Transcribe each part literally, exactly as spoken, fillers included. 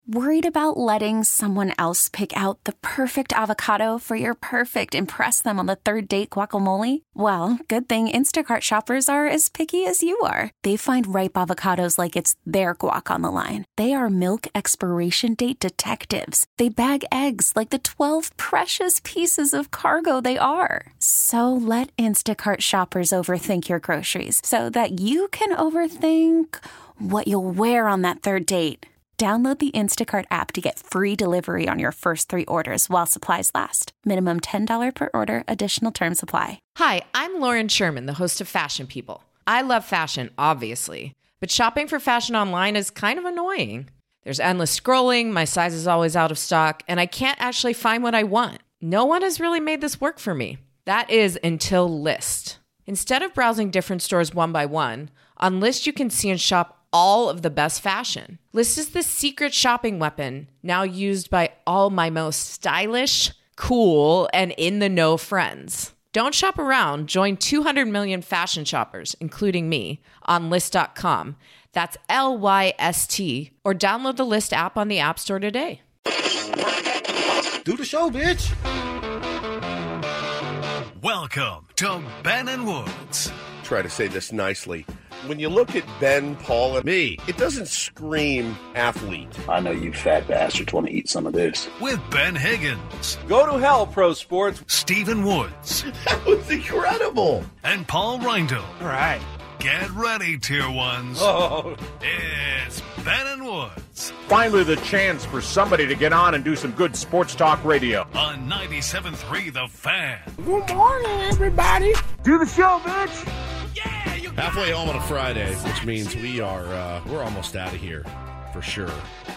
Worried about letting someone else pick out the perfect avocado for your perfect impress them on the third date guacamole? Well, good thing Instacart shoppers are as picky as you are. They find ripe avocados like it's their guac on the line. They are milk expiration date detectives. They bag eggs like the twelve precious pieces of cargo they are. So let Instacart shoppers overthink your groceries so that you can overthink what you'll wear on that third date. Download the Instacart app to get free delivery on your first three orders while supplies last. Minimum ten dollars per order. Additional terms apply. Hi, I'm Lauren Sherman, the host of Fashion People. I love fashion, obviously, but shopping for fashion online is kind of annoying. There's endless scrolling, my size is always out of stock, and I can't actually find what I want. No one has really made this work for me. That is until Lyst. Instead of browsing different stores one by one, on Lyst you can see and shop all of the best fashion. Lyst is the secret shopping weapon now used by all my most stylish, cool, and in-the-know friends. Don't shop around. Join two hundred million fashion shoppers, including me, on Lyst dot com. That's L Y S T. Or download the Lyst app on the App Store today. Do the show, bitch. Welcome to Ben and Woods. Try to say this nicely. When you look at Ben, Paul, and me, it doesn't scream athlete. I know you fat bastards want to eat some of this. With Ben Higgins. Go to hell, pro sports. Stephen Woods. That was incredible. And Paul Reindl. All right. Get ready, tier ones. Oh. It's Ben and Woods. Finally the chance for somebody to get on and do some good sports talk radio. On ninety-seven point three The Fan. Good morning, everybody. Do the show, bitch. Yeah, you Halfway home on a Friday, which means we are, uh, we're almost out of here, for sure,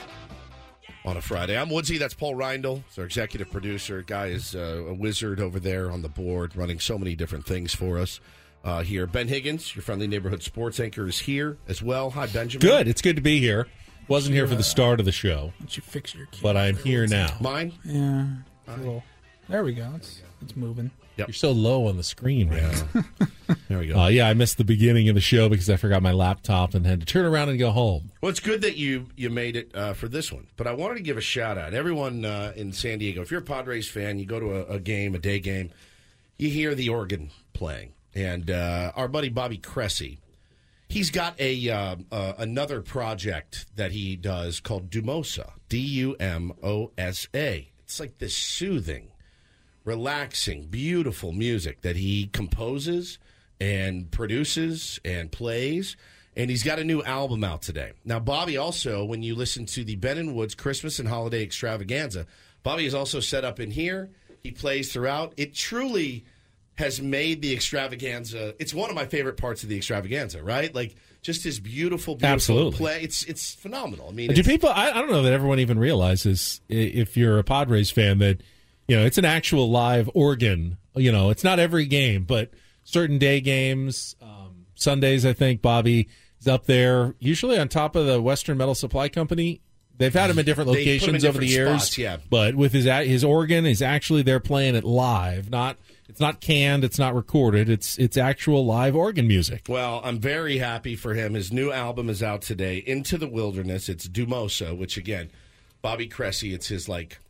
on a Friday. I'm Woodsy, that's Paul Reindl, our executive producer. Guy is uh, a wizard over there on the board, running so many different things for us uh, here. Ben Higgins, your friendly neighborhood sports anchor, is here as well. Hi, Benjamin. Good, it's good to be here. Wasn't here for the start of the show. Why don't you fix your key? But I'm here now. Mine? Yeah. Cool. There we go. It's, it's moving. Yep. You're so low on the screen right now. There we go. Uh, yeah, I missed the beginning of the show because I forgot my laptop and had to turn around and go home. Well, it's good that you you made it uh, for this one. But I wanted to give a shout-out. Everyone uh, in San Diego, if you're a Padres fan, you go to a, a game, a day game, you hear the organ playing. And uh, our buddy Bobby Cressy, he's got a uh, uh, another project that he does called Dumosa, D U M O S A. It's like this soothing, relaxing, beautiful music that he composes and produces and plays. And he's got a new album out today. Now, Bobby also, when you listen to the Ben and Woods Christmas and Holiday Extravaganza, Bobby is also set up in here. He plays throughout. It truly has made the extravaganza. It's one of my favorite parts of the extravaganza, right? Like, just his beautiful, beautiful Absolutely. play. It's it's phenomenal. I mean, Do people, I, I don't know that everyone even realizes, i- if you're a Padres fan, that, you know, it's an actual live organ. You know, it's not every game, but certain day games, um, Sundays, I think, Bobby is up there, usually on top of the Western Metal Supply Company. They've had him in different They put him in locations over the different years. spots, yeah. But with his his organ, is actually there playing it live. Not It's not canned, it's not recorded. It's it's actual live organ music. Well, I'm very happy for him. His new album is out today, Into the Wilderness. It's Dumosa, which, again, Bobby Cressy, it's his, like,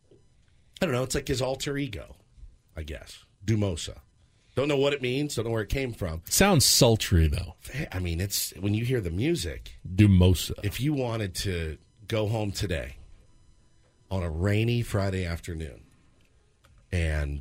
I don't know, it's like his alter ego, I guess. Dumosa. Don't know what it means, don't know where it came from. Sounds sultry, though. I mean, it's when you hear the music. Dumosa. If you wanted to go home today on a rainy Friday afternoon and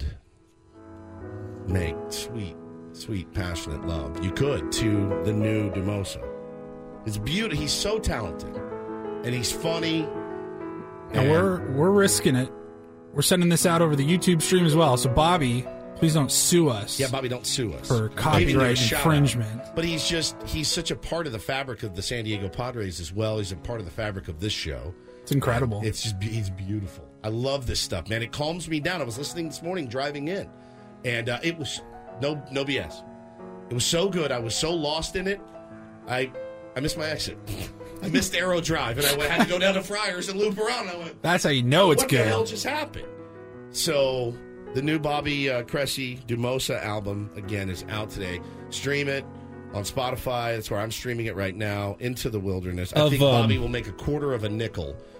make sweet, sweet, passionate love, you could to the new Dumosa. It's beautiful. He's so talented, and he's funny. And we're we're risking it. We're sending this out over the YouTube stream as well. So, Bobby, please don't sue us. Yeah, Bobby, don't sue us for Maybe do a copyright shout infringement. out. But he's just, he's such a part of the fabric of the San Diego Padres as well. He's a part of the fabric of this show. It's incredible. And it's just, he's beautiful. I love this stuff, man. It calms me down. I was listening this morning driving in, and uh, it was no no B S. It was so good. I was so lost in it. I I missed my exit. I missed Arrow Drive, and I had to go down to Friars and loop around. I went, That's how you know it's what good. What the hell just happened? So the new Bobby uh, Cressy Dumosa album, again, is out today. Stream it on Spotify. That's where I'm streaming it right now, Into the Wilderness. I Of, think um, Bobby will make a quarter of a nickel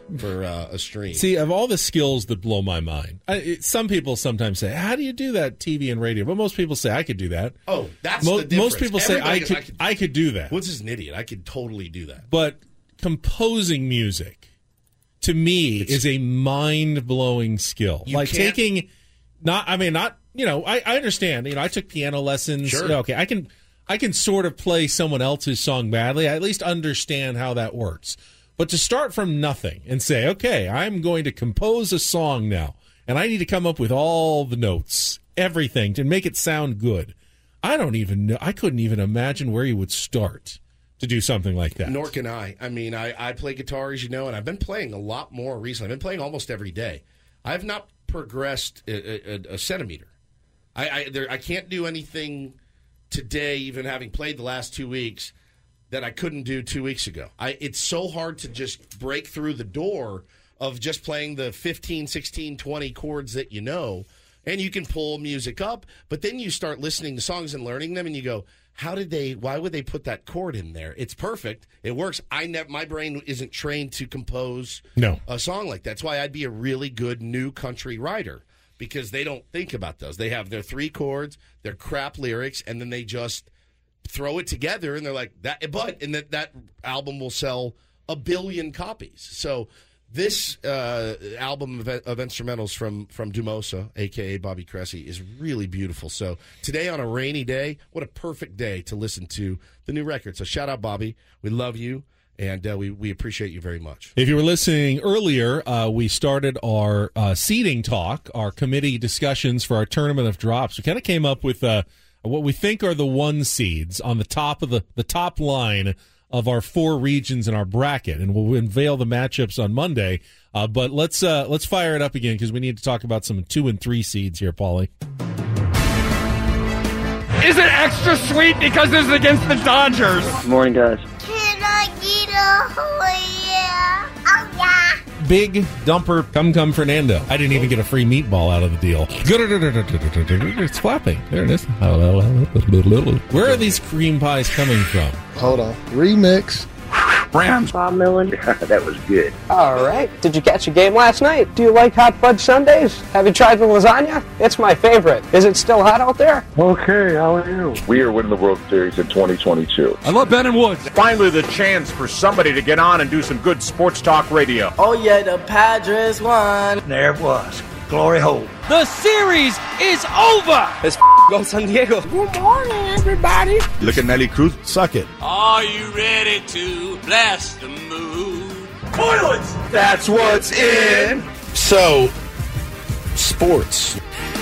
for uh, a stream. See, of all the skills that blow my mind, I, it, some people sometimes say, "How do you do that?" T V and radio, but most people say, "I could do that." Oh, that's Mo- the difference. Most people say, Everybody I goes, could, I could, I could do that." Woods is an idiot. I could totally do that. But composing music, to me, It's- is a mind-blowing skill. You Like can't- taking, not, I mean, not, you know, I, I understand. You know, I took piano lessons. Sure. You know, okay, I can, I can sort of play someone else's song badly. I at least understand how that works. But to start from nothing and say, okay, I'm going to compose a song now, and I need to come up with all the notes, everything, to make it sound good. I don't even know. I couldn't even imagine where you would start to do something like that. Nor can I. I mean, I, I play guitar, as you know, and I've been playing a lot more recently. I've been playing almost every day. I've not progressed a, a, a centimeter. I I, there, I can't do anything today, even having played the last two weeks, that I couldn't do two weeks ago. I It's so hard to just break through the door of just playing the fifteen, sixteen, twenty chords that you know, and you can pull music up, but then you start listening to songs and learning them, and you go, how did they, why would they put that chord in there? It's perfect. It works. I never, my brain isn't trained to compose No. a song like that. That's why I'd be a really good new country writer, because they don't think about those. They have their three chords, their crap lyrics, and then they just throw it together, and they're like, that, but, and that, that album will sell a billion copies. So this uh, album of, of instrumentals from, from Dumosa, a k a. Bobby Cressy, is really beautiful. So today on a rainy day, what a perfect day to listen to the new record. So shout out, Bobby. We love you, and uh, we, we appreciate you very much. If you were listening earlier, uh, we started our uh, seeding talk, our committee discussions for our tournament of drops. We kind of came up with uh, what we think are the one seeds on the top of the, the top line of our four regions in our bracket, and we'll unveil the matchups on Monday. Uh, but let's uh, let's fire it up again, because we need to talk about some two and three seeds here, Paulie. Is it extra sweet because this is against the Dodgers? Good morning, guys. Can I get a oh yeah? Oh yeah. Big dumper Cum Cum Fernando. I didn't even get a free meatball out of the deal. It's flapping. There it is. Where are these cream pies coming from? Hold on. Remix. Rams. Bob Millen. That was good. All right. Did you catch a game last night? Do you like hot fudge sundaes? Have you tried the lasagna? It's my favorite. Is it still hot out there? Okay, how are you? We are winning the World Series in twenty twenty-two. I love Ben and Woods. Finally, the chance for somebody to get on and do some good sports talk radio. Oh yeah, the Padres won. There it was. Glory hole. The series is over. Let's go San Diego. Good morning, everybody. Look at Nelly Cruz. Suck it. Are you ready to blast the mood? Toilets. That's what's in. So, sports.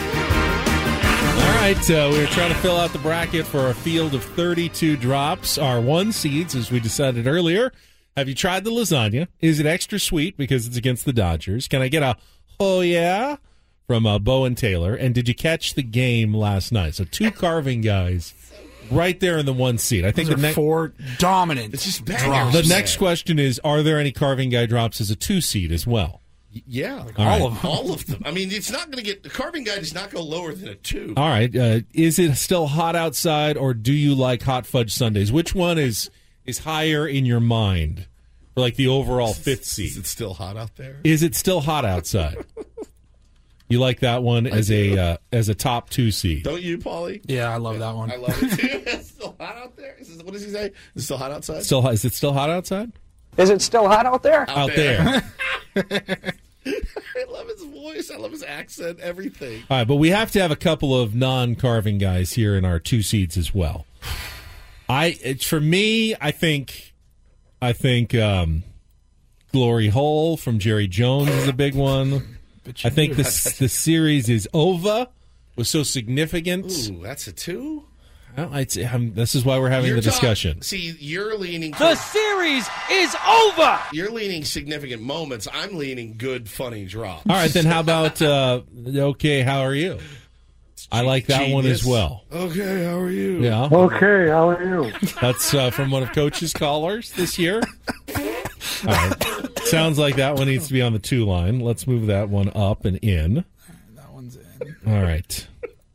All right, uh, we were trying to fill out the bracket for a field of thirty-two drops. Our one seeds, as we decided earlier. Have you tried the lasagna? Is it extra sweet because it's against the Dodgers? Can I get a oh yeah from uh, Bo and Taylor? And did you catch the game last night? So two carving guys right there in the one seed. I think Those the are next four dominant It's just drops. bangers. the next question is: are there any carving guy drops as a two seed as well? Yeah, All all right. of them. All of them. I mean, it's not going to get the carving guy does not go lower than a two. All right, uh, is it still hot outside, or do you like hot fudge sundaes? Which one is is higher in your mind for like the overall fifth seed? Is it still hot out there? Is it still hot outside? You like that one as a uh, as a top two seed? Don't you, Paulie? Yeah, I love that one. I love it too. It's still hot out there. Is it, what does he say? Is it still hot outside? Still hot, is it still hot outside? Is it still hot out there? Out, Out there. there. I love his voice. I love his accent. Everything. All right, but we have to have a couple of non-carving guys here in our two seeds as well. I it's, for me, I think, I think um, Glory Hole from Jerry Jones is a big one. I think this the series is over was so significant. Ooh, that's a two. Well, it's, um, this is why we're having You're the talk- discussion. See, you're leaning. The toward- series is over. You're leaning significant moments. I'm leaning good, funny drops. All right, then how about uh, okay? How are you? I like that one as Genius. well. Okay, how are you? Yeah. Okay, how are you? That's uh, from one of Coach's callers this year. All right. Sounds like that one needs to be on the two line. Let's move that one up and in. That one's in. All right.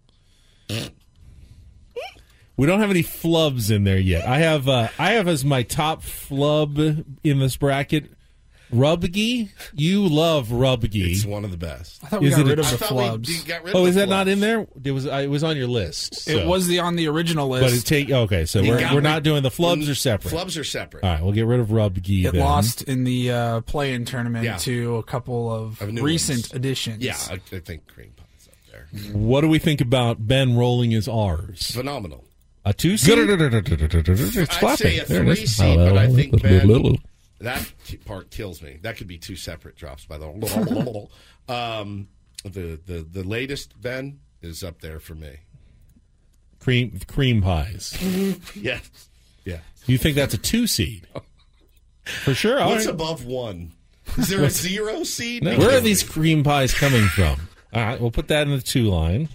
We don't have any flubs in there yet. I have uh, I have as my top flub in this bracket Rubgy? You love Rubgy. It's one of the best. I thought we Is got it rid a- of I the thought we flubs. got rid Oh, of is the that not flubs. in there? It was. It was on your list. It so. was the on the original But list. it take okay. So You we're got we're rid- not doing the flubs are separate. Flubs are separate. All right, we'll get rid of Rubgy. It then. lost in the uh, play-in tournament Yeah. to a couple of, Of new recent ones. additions. Yeah, I, I think cream pie's up there. What do we think about Ben rolling his R's? Phenomenal. A two seed. It's I'd flopping. say a There it three is. seed, but I think Ben, Little. that t- part kills me. That could be two separate drops, by the way. um, the, the, the latest Ben is up there for me. cream cream pies. Yes. Yeah. You think that's a two seed? For sure. All What's right. above one? Is there a zero seed? No, where are these cream pies coming from? All right, we'll put that in the two line.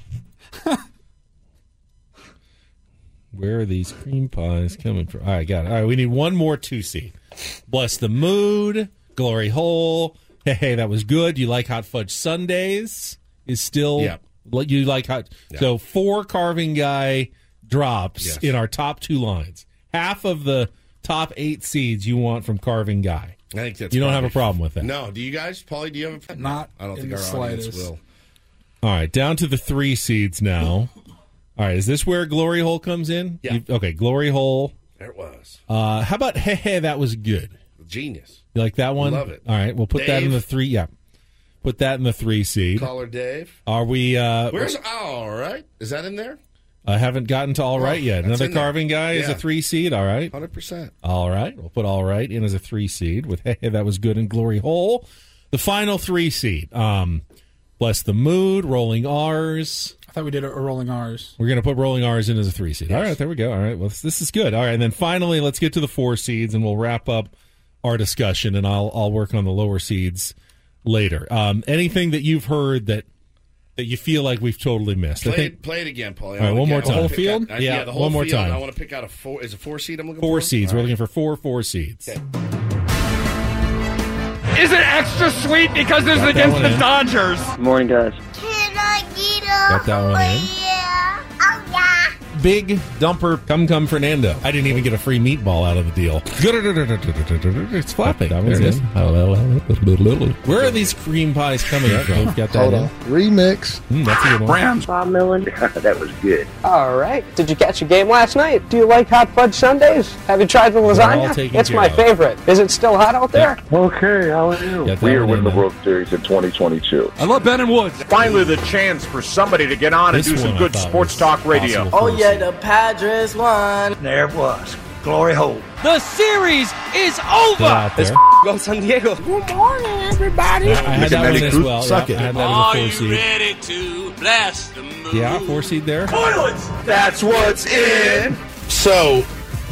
Where are these cream pies coming from? All right, got it. All right, we need one more two seed. Bless the Mood, Glory Hole. Hey, hey, that was good. You like hot fudge sundaes? Is still Yep. what you like hot. Yep. So four carving guy drops Yes. in our top two lines. Half of the top eight seeds you want from carving guy. I think that's You don't have a probably- problem with that. No. Do you guys? Paulie, do you have a Not I don't in think the our audience slightest. will. All right, down to the three seeds now. All right, is this where Glory Hole comes in? Yeah. You- okay, Glory Hole. There it was. Uh, how about Hey Hey, that was good? Genius. You like that one? Love it. All right, we'll put that in Dave. the three. Yeah, put that in the three seed. Caller Dave. Are we? Uh, Where's oh, all right? Is that in there? I haven't gotten to all right Oh, yet. that's Another in there. carving guy is Yeah. a three seed. All right, Hundred percent. all right. We'll put all right in as a three seed with Hey Hey, that was good and Glory Hole. The final three seed. Um, Bless the Mood, Rolling R's. I thought we did a, a rolling R's. We're going to put Rolling R's in as a three seed. Yes. All right, there we go. All right, well, this, this is good. All right, and then finally, let's get to the four seeds, and we'll wrap up our discussion, and I'll I'll work on the lower seeds later. Um, anything that you've heard that that you feel like we've totally missed? Play I think it, play it again, Paulie. All right, one more time. The whole field? Out, uh, Yeah, yeah, the whole one more field. time. I want to pick out a four. Is it four seed? I'm looking four for seeds. All We're right. looking for four four seeds. Okay. Is it extra sweet because this is Got that against one the in. Dodgers? Good morning, guys. Can I get a Got that one in. yeah? Oh, yeah. Big dumper, come come Fernando. I didn't even get a free meatball out of the deal. It's flopping. That one's in. Where are these cream pies coming from? Got that Hold in? on. Remix. Mm, that's a good one. Rams. Bob Millen. That was good. All right. Did you catch a game last night? Do you like hot fudge sundaes? Have you tried the all lasagna? taken It's care my of. favorite. Is it still hot out there? Okay, how are you? Got that We are one winning in the there. World Series in twenty twenty-two. I love Ben and Woods. Finally, the chance for somebody to get on and This do some one I good thought sports was talk radio. possible Oh for yeah, us. the Padres won. There it was. Glory hole. The series is Get over. out there. Go San Diego. Good morning, everybody. I had that one as well. Suck Yeah, it. I had that Are as a you four seed. ready to blast the moon? Yeah, four seed there. Toilets. That's what's in. So,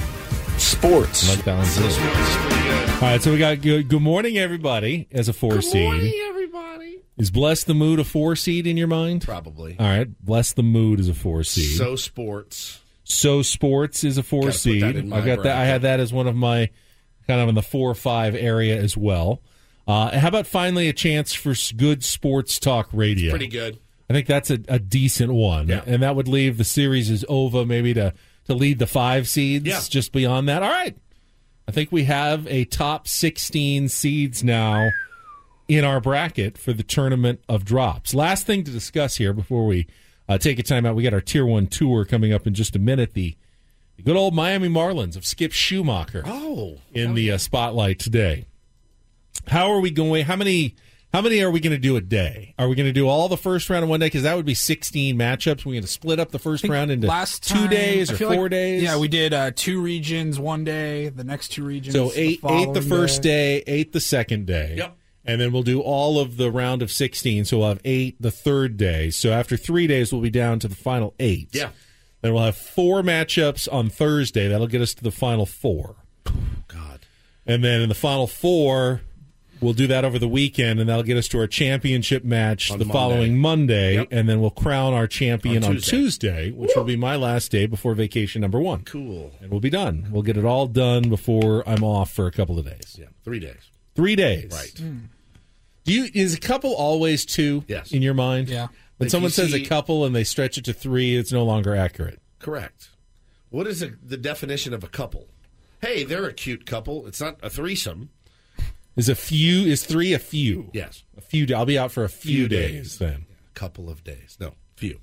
sports. I like that one too. This one's pretty good. All right, so we got good, good morning, everybody, as a four Good seed. morning, everybody. Is Bless the Mood a four seed in your mind? Probably. All right, Bless the Mood is a four seed. So sports. So Sports is a four Gotta put seed. that in my I got that. I bracket. had that as one of my kind of in the four or five area as well. Uh, how about finally a chance for s- good sports talk radio? Pretty good. I think that's a, a decent one, Yeah. and that would leave the series as Ova maybe to to lead the five seeds. Yeah. Just beyond that, all right. I think we have a top sixteen seeds now in our bracket for the tournament of drops. Last thing to discuss here before we uh, take a time out. We got our Tier One tour coming up in just a minute. The, the good old Miami Marlins of Skip Schumacher Oh. in the uh, spotlight today. How are we going? How many? How many are we going to do a day? Are we going to do all the first round in one day? Because that would be sixteen matchups. We're going to split up the first round into Last two time, days I or feel four like- days. Yeah, we did uh, two regions one day, the next two regions. So the eight, eight the following first day, eight the second day. Yep. And then we'll do all of the round of sixteen. So we'll have eight the third day. So after three days, we'll be down to the final eight. Yeah. Then we'll have four matchups on Thursday. That'll get us to the final four. God. And then in the final four, we'll do that over the weekend, and that'll get us to our championship match On the Monday. following Monday. Yep. And then we'll crown our champion On on Tuesday. Tuesday, which will be my last day before vacation number one. Cool. And we'll be done. We'll get it all done before I'm off for a couple of days. Yeah. Three days. Three days. Right. Do you is a couple always two Yes. in your mind? Yeah. When If someone you says see- a couple and they stretch it to three, it's no longer accurate. Correct. What is the, the definition of a couple? Hey, they're a cute couple. It's not a threesome. Is a few, is three a few? Yes. A few, I'll be out for a few, Few days, days. then. A couple of days. No, few.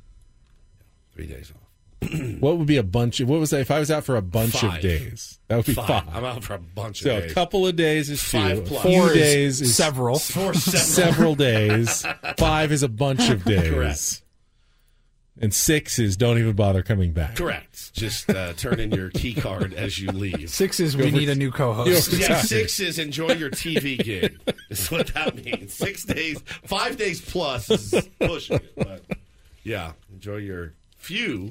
Three days off. What would be a bunch of, what was that? If I was out for a bunch Five. of days, that would be Five. five. I'm out for a bunch of so days. a couple of days is two. Five A plus. few Four is days is several. Four, several. several days. Five is a bunch of days. Correct. And six is don't even bother coming back. Correct. Just uh, turn in your key card as you leave. Six is we need a new co-host. Yeah, six is enjoy your T V gig. Is what that means. Six days, five days plus is pushing it. But yeah, enjoy your few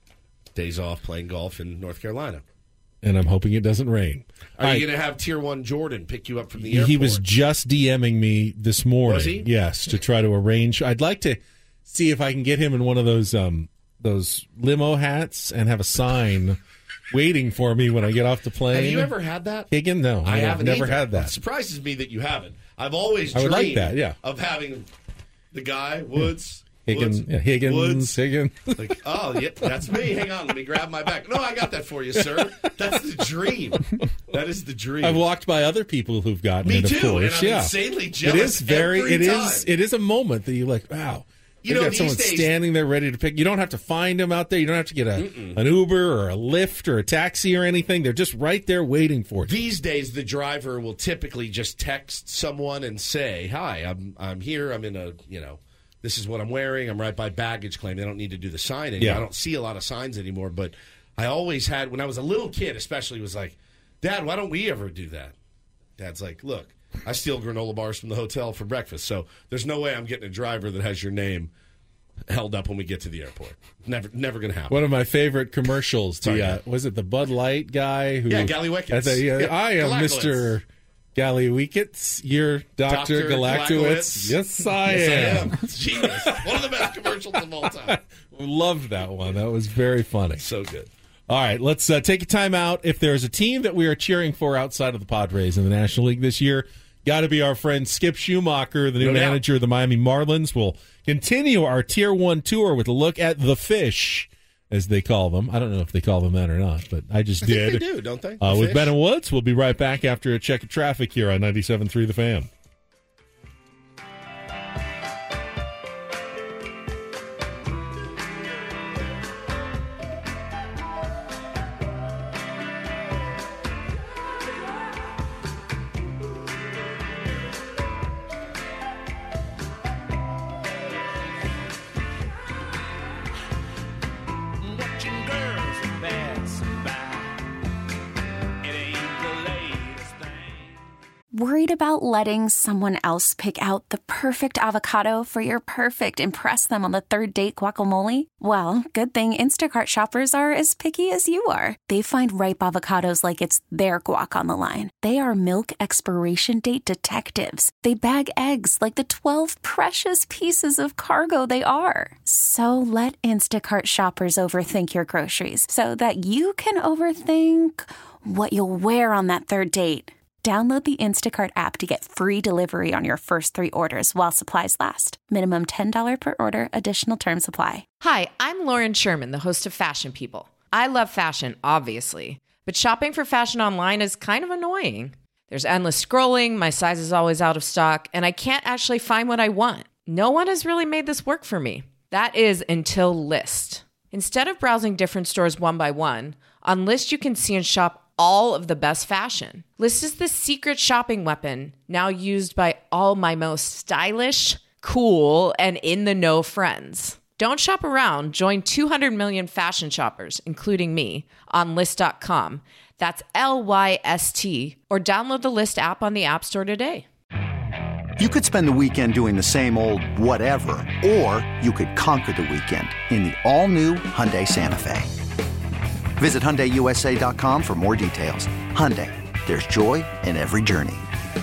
days off playing golf in North Carolina. And I'm hoping it doesn't rain. Are All you right. going to have Tier One Jordan pick you up from the airport? He was just DMing me this morning. Was he? Yes, to try to arrange. I'd like to see if I can get him in one of those um, those limo hats and have a sign waiting for me when I get off the plane. Have you ever had that? Higgin? No, I, I have haven't never either. had that. It surprises me that you haven't. I've always I would dreamed like that, yeah. of having the guy, Woods. Higgins, Woods, yeah, Higgins, Woods. Higgins. Like, oh, yeah, that's me. Hang on, let me grab my back. No, I got that for you, sir. That's the dream. That is the dream. I've walked by other people who've gotten Me it, of too, course. and I'm yeah. insanely It jealous is very. every It is. time. It is a moment that you're like, wow. You You've know, got these someone days- standing there ready to pick. You don't have to find them out there. You don't have to get a, an Uber or a Lyft or a taxi or anything. They're just right there waiting for you. These days, the driver will typically just text someone and say, "Hi, I'm I'm here. I'm in a you know, this is what I'm wearing. I'm right by baggage claim." They don't need to do the signing. Yeah. I don't see a lot of signs anymore, but I always had when I was a little kid, especially, was like, "Dad, why don't we ever do that?" Dad's like, "Look, I steal granola bars from the hotel for breakfast, so there's no way I'm getting a driver that has your name held up when we get to the airport. Never, never going to happen." One of my favorite commercials. The Sorry, uh, Dad. was it the Bud Light guy who? Yeah, Galliwickets. I, thought, yeah, Yeah, I am Galactowitz. Mister Galliwickets. You're Doctor Doctor Galactowitz. Galactowitz. Yes, I Yes, am. I am. It's genius. One of the best commercials of all time. Loved that one. That was very funny. So good. All right, let's uh, take a time out. If there's a team that we are cheering for outside of the Padres in the National League this year, got to be our friend Skip Schumacher, the new No doubt. manager of the Miami Marlins. We'll continue our Tier one tour with a look at the Fish, as they call them. I don't know if they call them that or not, but I just I think did. they do, don't they? Uh, The with Fish? Ben and Woods, we'll be right back after a check of traffic here on ninety-seven point three The Fan. Watching girls pass by. It ain't the latest thing. Worried about letting someone else pick out the perfect avocado for your perfect impress them on the third date guacamole? Well, good thing Instacart shoppers are as picky as you are. They find ripe avocados like it's their guac on the line. They are milk expiration date detectives. They bag eggs like the twelve precious pieces of cargo they are. So let Instacart shoppers overthink your groceries so that you can overthink what you'll wear on that third date. Download the Instacart app to get free delivery on your first three orders while supplies last. Minimum ten dollars per order. Additional terms apply. Hi, I'm Lauren Sherman, the host of Fashion People. I love fashion, obviously, but shopping for fashion online is kind of annoying. There's endless scrolling, my size is always out of stock, and I can't actually find what I want. No one has really made this work for me. That is until Lyst. Instead of browsing different stores one by one, on Lyst you can see and shop all of the best fashion. Lyst is the secret shopping weapon now used by all my most stylish, cool, and in-the-know friends. Don't shop around. Join two hundred million fashion shoppers, including me, on Lyst dot com. That's L Y S T. Or download the Lyst app on the App Store today. You could spend the weekend doing the same old whatever, or you could conquer the weekend in the all-new Hyundai Santa Fe. Visit Hyundai U S A dot com for more details. Hyundai, there's joy in every journey.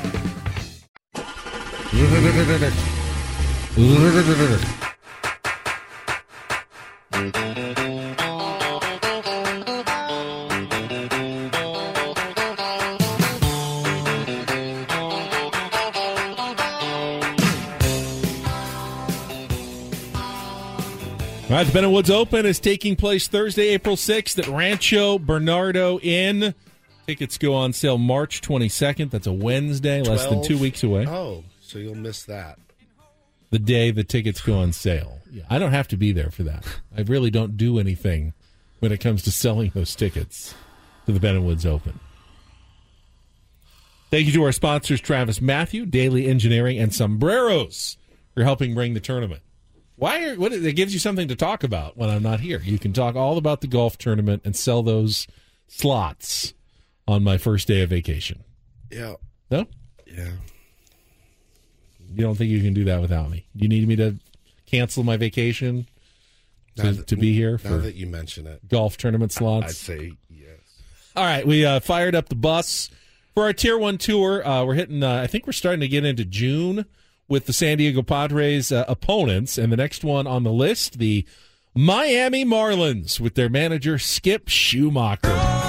All right, the Ben and Woods Open is taking place Thursday, April sixth at Rancho Bernardo Inn. Tickets go on sale March twenty-second. That's a Wednesday, less than two weeks away. Oh, so you'll miss that. The day the tickets go on sale. Yeah, I don't have to be there for that. I really don't do anything when it comes to selling those tickets to the Ben and Woods Open. Thank you to our sponsors, Travis Matthew, Daily Engineering, and Sombreros for helping bring the tournament. Why? Are, what? It gives you something to talk about when I'm not here. You can talk all about the golf tournament and sell those slots on my first day of vacation. Yeah. No? Yeah. You don't think you can do that without me? You need me to cancel my vacation to, that, to be here for now that you mention it. Golf tournament slots? I'd say yes. All right, we uh, fired up the bus for our Tier one tour. Uh, we're hitting, uh, I think we're starting to get into June with the San Diego Padres uh, opponents. And the next one on the list, the Miami Marlins with their manager, Skip Schumacher.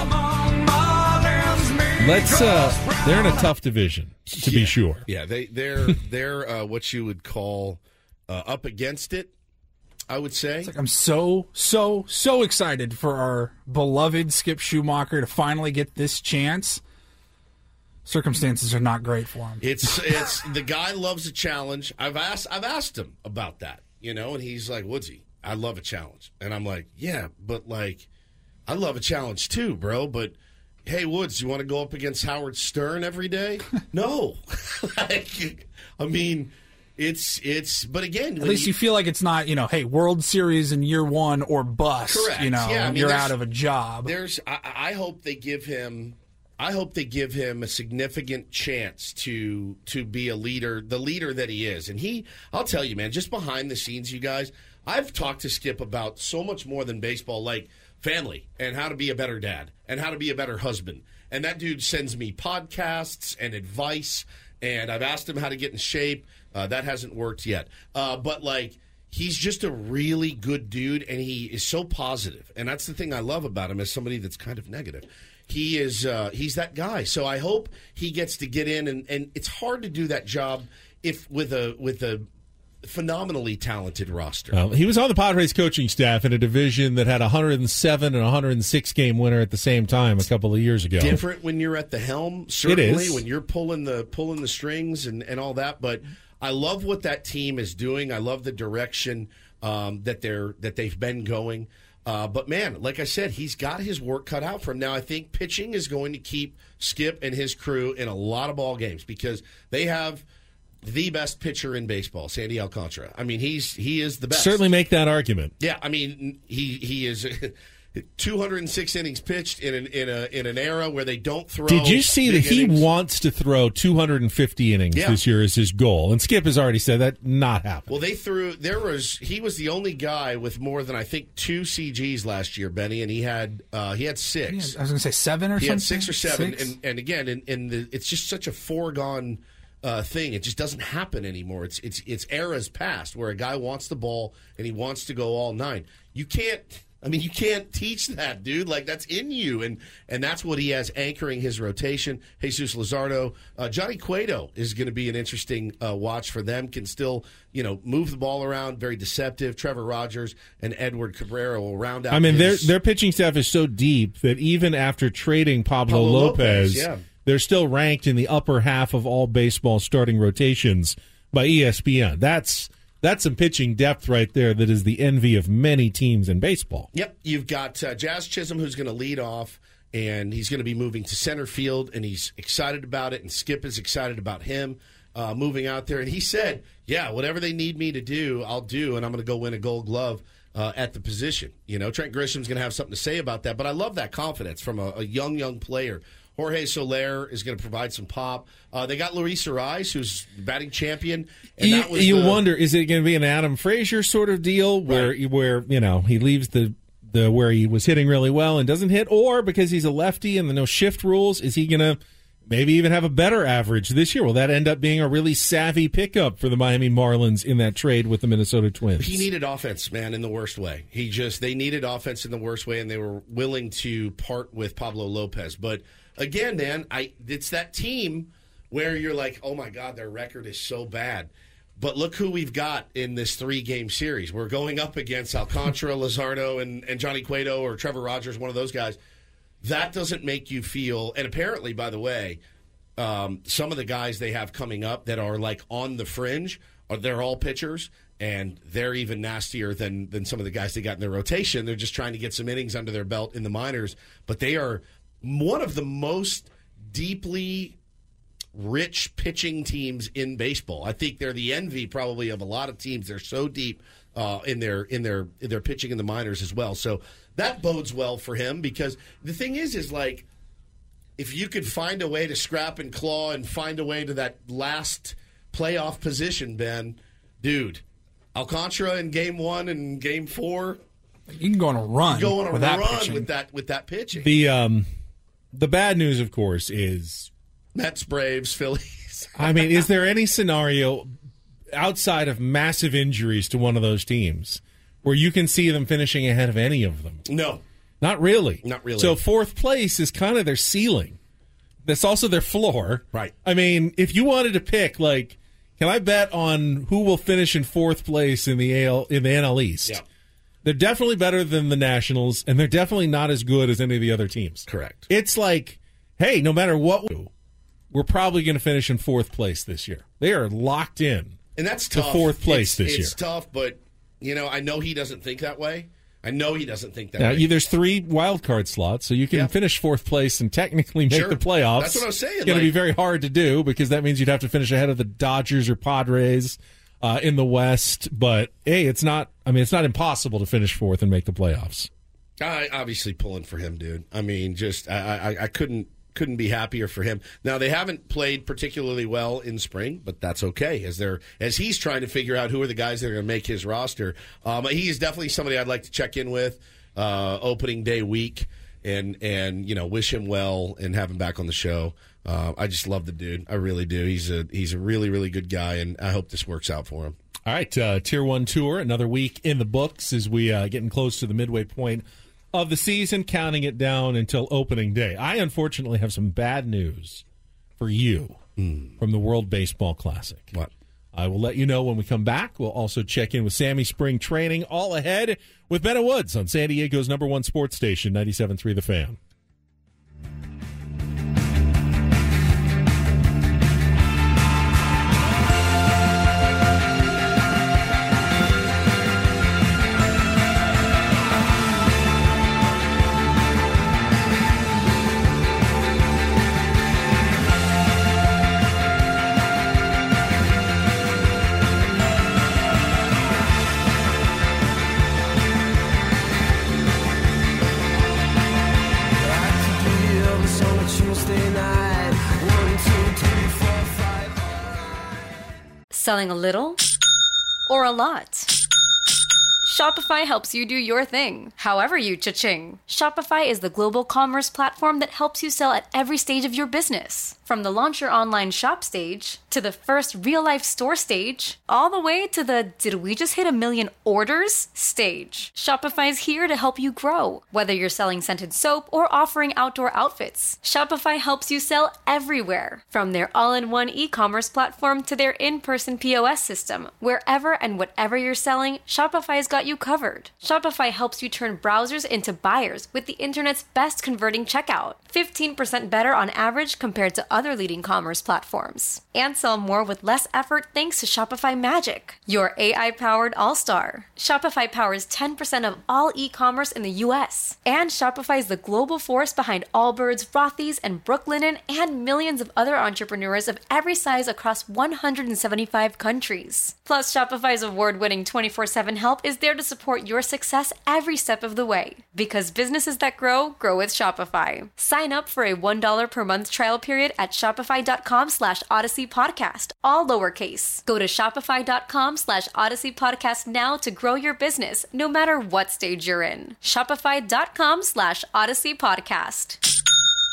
Let's. Uh, they're in a tough division, to yeah. be sure. Yeah, they they're they're uh, what you would call uh, up against it. I would say. It's like I'm so so so excited for our beloved Skip Schumacher to finally get this chance. Circumstances are not great for him. It's it's the guy loves a challenge. I've asked I've asked him about that, you know, and he's like, "Woodsy, I love a challenge," and I'm like, "Yeah, but like, I love a challenge too, bro, but." Hey, Woods, you want to go up against Howard Stern every day? No. like, I mean, it's, it's, but again. At least you, you feel like it's not, you know, hey, World Series in year one or bust. Correct. You know, yeah, I mean, you're out of a job. There's, I, I hope they give him, I hope they give him a significant chance to, to be a leader, the leader that he is. And he, I'll tell you, man, just behind the scenes, you guys, I've talked to Skip about so much more than baseball, like, family and how to be a better dad and how to be a better husband. And that dude sends me podcasts and advice, and I've asked him how to get in shape. Uh, that hasn't worked yet. Uh, but, like, he's just a really good dude, and he is so positive. And that's the thing I love about him as somebody that's kind of negative. He is uh, he's that guy. So I hope he gets to get in, and, and it's hard to do that job if with a with a phenomenally talented roster. Well, he was on the Padres coaching staff in a division that had a one hundred seven and one hundred six game winner at the same time a couple of years ago. Different when you're at the helm, certainly, it is. when you're pulling the pulling the strings and, and all that. But I love what that team is doing. I love the direction um, that they're that they've been going. Uh, but man, like I said, he's got his work cut out for him. Now I think pitching is going to keep Skip and his crew in a lot of ball games because they have the best pitcher in baseball, Sandy Alcantara. I mean, he's he is the best. Certainly make that argument. Yeah, I mean, he he is two hundred six innings pitched in an in a in an era where they don't throw. Did you see that he innings. wants to throw two hundred fifty innings Yeah. this year as his goal? And Skip has already said that not happening. Well, they threw. There was he was the only guy with more than I think two C Gs last year, Benny, and he had uh, he had six. I was going to say seven or he something. had six or seven, Six? and and again, in, in the it's just such a foregone. Uh, thing. It just doesn't happen anymore. It's it's it's eras past where a guy wants the ball and he wants to go all nine. You can't. I mean, you can't teach that, dude. Like that's in you, and and that's what he has anchoring his rotation. Jesus Luzardo, uh, Johnny Cueto is going to be an interesting uh, watch for them. Can still you know move the ball around, very deceptive. Trevor Rogers and Edward Cabrera will round out. I mean, his, their their pitching staff is so deep that even after trading Pablo, Pablo Lopez, Lopez yeah. they're still ranked in the upper half of all baseball starting rotations by E S P N. That's that's some pitching depth right there that is the envy of many teams in baseball. Yep, you've got uh, Jazz Chisholm who's going to lead off, and he's going to be moving to center field, and he's excited about it, and Skip is excited about him uh, moving out there. And he said, yeah, whatever they need me to do, I'll do, and I'm going to go win a Gold Glove uh, at the position. You know, Trent Grisham's going to have something to say about that, but I love that confidence from a, a young, young player. Jorge Soler is going to provide some pop. Uh, they got Luis Ariz, who's the batting champion. And you that was you the, wonder, is it going to be an Adam Frazier sort of deal where Right. where you know he leaves the the where he was hitting really well and doesn't hit, or because he's a lefty and the no shift rules, is he going to maybe even have a better average this year? Will that end up being a really savvy pickup for the Miami Marlins in that trade with the Minnesota Twins? He needed offense, man, in the worst way. He just they needed offense in the worst way, and they were willing to part with Pablo Lopez. But again, man, I it's that team where you're like, oh my God, their record is so bad. But look who we've got in this three-game series. We're going up against Alcantara, Luzardo, and, and Johnny Cueto or Trevor Rogers, one of those guys. that doesn't make you feel, and apparently, by the way, um, some of the guys they have coming up that are like on the fringe, are they're all pitchers, and they're even nastier than, than some of the guys they got in their rotation. They're just trying to get some innings under their belt in the minors, but they are one of the most deeply rich pitching teams in baseball. I think they're the envy probably of a lot of teams. They're so deep uh, in their in their in their pitching in the minors as well. So that bodes well for him, because the thing is, is like if you could find a way to scrap and claw and find a way to that last playoff position, Ben, dude, Alcantara in game one and game four, you can go on a run. Go on a with run that with that with that pitching. The um, the bad news, of course, is Mets, Braves, Phillies. I mean, is there any scenario outside of massive injuries to one of those teams where you can see them finishing ahead of any of them? No. Not really. Not really. So fourth place is kind of their ceiling. That's also their floor. Right. I mean, if you wanted to pick, like, can I bet on who will finish in fourth place in the A L, in the N L East? Yeah. They're definitely better than the Nationals, and they're definitely not as good as any of the other teams. Correct. It's like, hey, no matter what we do, we're probably going to finish in fourth place this year. They are locked in. And that's to tough. fourth place it's, this it's year. It's tough, but, you know, I know he doesn't think that way. I know he doesn't think that now, way. There's three wild card slots, so you can Yeah. finish fourth place and technically make Sure. the playoffs. That's what I was saying. It's going like, to be very hard to do because that means you'd have to finish ahead of the Dodgers or Padres uh, in the West. But, hey, it's not, I mean, it's not impossible to finish fourth and make the playoffs. I obviously pulling for him, dude. I mean, just I, I, I couldn't couldn't be happier for him. Now, they haven't played particularly well in spring, but that's okay as they're as he's trying to figure out who are the guys that are going to make his roster. Um, he is definitely somebody I'd like to check in with uh, opening day week and and you know wish him well and have him back on the show. Uh, I just love the dude. I really do. He's a he's a really really good guy, and I hope this works out for him. All right, uh, Tier one Tour, another week in the books as we uh, getting close to the midway point of the season, counting it down until opening day. I unfortunately have some bad news for you mm. from the World Baseball Classic. What? I will let you know when we come back. We'll also check in with Sammy Spring Training, all ahead with Bennett Woods on San Diego's number one sports station, ninety-seven point three The Fan. Selling a little or a lot? Shopify helps you do your thing, however you cha-ching. Shopify is the global commerce platform that helps you sell at every stage of your business. From the launch your online shop stage, to the first real-life store stage, all the way to the did we just hit a million orders stage. Shopify's here to help you grow. Whether you're selling scented soap or offering outdoor outfits, Shopify helps you sell everywhere. From their all-in-one e-commerce platform to their in-person P O S system, wherever and whatever you're selling, Shopify's got you covered. Shopify helps you turn browsers into buyers with the internet's best converting checkout. fifteen percent better on average compared to other leading commerce platforms. And sell more with less effort thanks to Shopify Magic, your A I-powered all-star. Shopify powers ten percent of all e-commerce in the U S. And Shopify is the global force behind Allbirds, Rothy's, and Brooklinen, and millions of other entrepreneurs of every size across one hundred seventy-five countries. Plus, Shopify's award-winning twenty-four seven help is there to support your success every step of the way. Because businesses that grow, grow with Shopify. Sign up for a one dollar per month trial period at shopify.com slash Odyssey Podcast, all lowercase. Go to shopify.com slash Odyssey Podcast now to grow your business, no matter what stage you're in. Shopify.com slash Odyssey Podcast.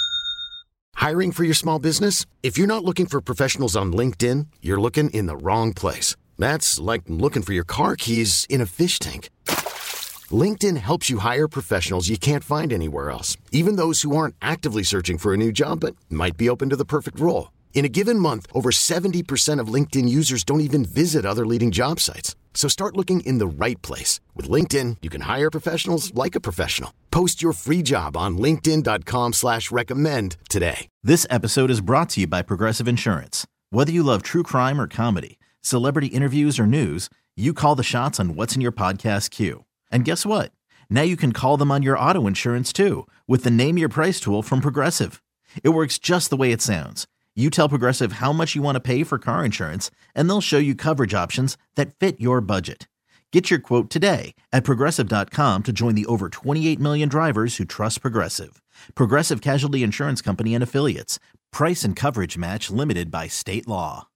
Hiring for your small business? If you're not looking for professionals on LinkedIn, you're looking in the wrong place. That's like looking for your car keys in a fish tank. LinkedIn helps you hire professionals you can't find anywhere else, even those who aren't actively searching for a new job but might be open to the perfect role. In a given month, over seventy percent of LinkedIn users don't even visit other leading job sites. So start looking in the right place. With LinkedIn, you can hire professionals like a professional. Post your free job on linkedin dot com slash recommend today. This episode is brought to you by Progressive Insurance. Whether you love true crime or comedy, celebrity interviews or news, you call the shots on what's in your podcast queue. And guess what? Now you can call them on your auto insurance too with the Name Your Price tool from Progressive. It works just the way it sounds. You tell Progressive how much you want to pay for car insurance, and they'll show you coverage options that fit your budget. Get your quote today at Progressive dot com to join the over twenty-eight million drivers who trust Progressive. Progressive Casualty Insurance Company and Affiliates. Price and coverage match limited by state law.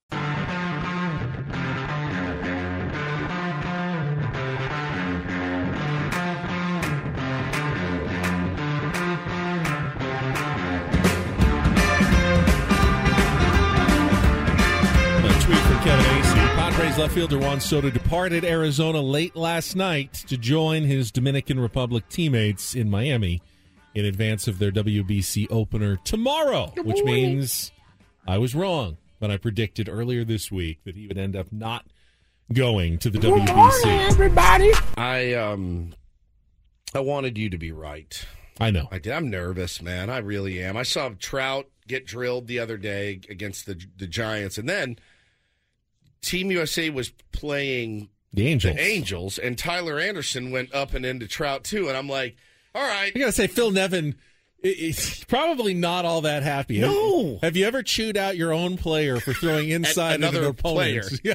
Kevin Acee. Padres left fielder Juan Soto departed Arizona late last night to join his Dominican Republic teammates in Miami in advance of their W B C opener tomorrow, which means I was wrong when I predicted earlier this week that he would end up not going to the Good W B C. morning, everybody. I um, I wanted you to be right. I know. I did. I'm nervous, man. I really am. I saw Trout get drilled the other day against the the Giants, and then Team U S A was playing the Angels. the Angels, and Tyler Anderson went up and into Trout, too. And I'm like, all right. I got to say, Phil Nevin is probably not all that happy. No. Have, have you ever chewed out your own player for throwing inside another an opponent? player?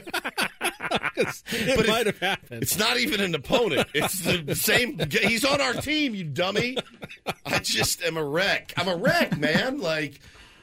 It but might it, have happened. It's not even an opponent. It's the same. He's on our team, you dummy. I just am a wreck. I'm a wreck, man. Like,